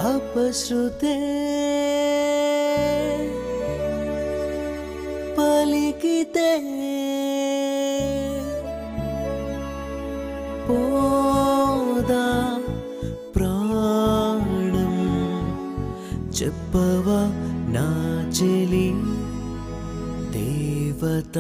అపశృతే పలికితే పోదా ప్రాణం చెప్పవా నా చెలి దేవత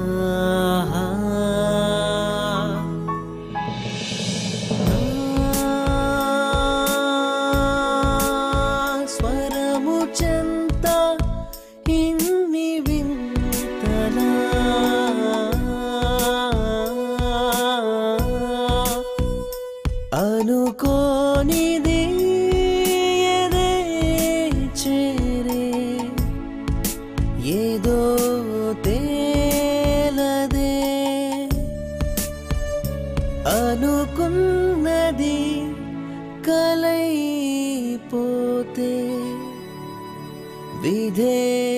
స్వరము చెంత ఇన్ని వింతలా అనుకోనిది ఏదే చేరే ఏదో తేలదే అనుకున్నది కలైపోతే విధే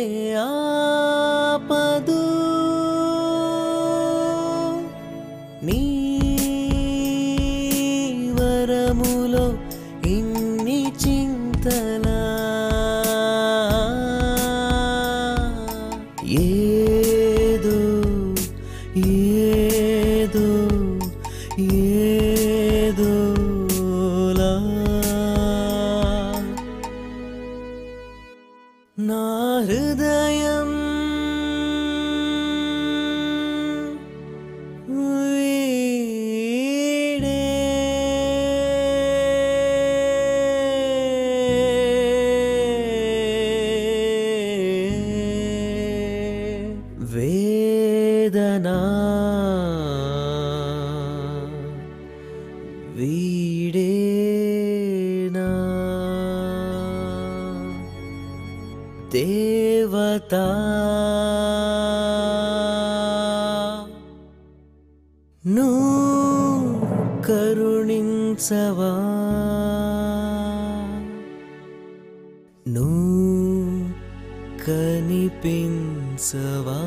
ఆపదు నీ వరములో ఇన్ని చింతలా ఏదో ఏదో ఏదోలా నా హృదయం వీడే వేదనా వీడేనా దేవత నువ్వు కరుణించవా నువ్వు కనిపించవా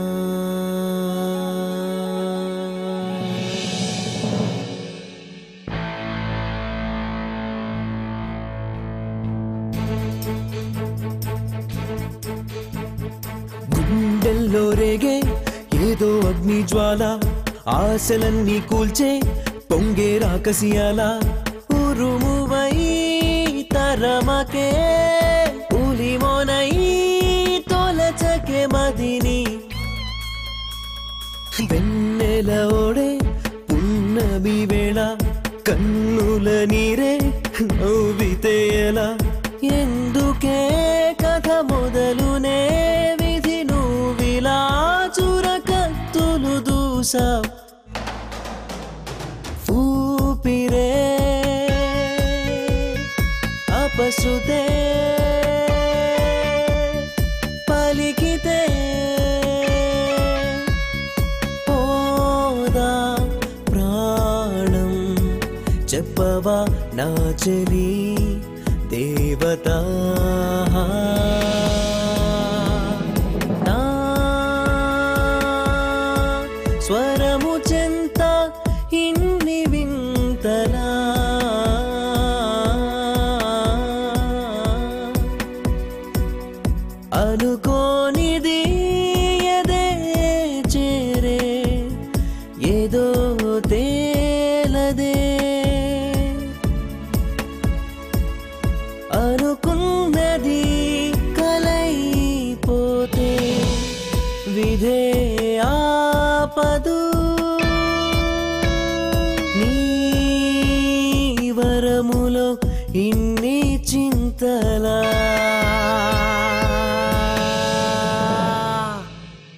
గుండెల్లో రేగే ఏదో అగ్ని జ్వాల ఆశలన్నీ కూల్చే పొంగే రాకసియాల ఉరుమువై తరమకే ఉలిమోనై తొలచకే మదిని వెన్నెల ఓడే పున్నమి వేళ కన్నుల నీరే నవ్వితే ఎలా ఎందుకే కథ మొదలునే విధి నువ్విలా చురకత్తులు దూసావ్ ఊపిరే అపశృతే పలికితే పోదా ప్రాణం చెప్పవా నా చెలి దేవత నా స్వరము చెంత ఇన్ని వింతలా అనుకోనిది ఏదే చేరే ఏదో తేలదే అనుకున్నది కలైపోతే విధే ఆపదు నీ వరములో ఇన్ని చింతలా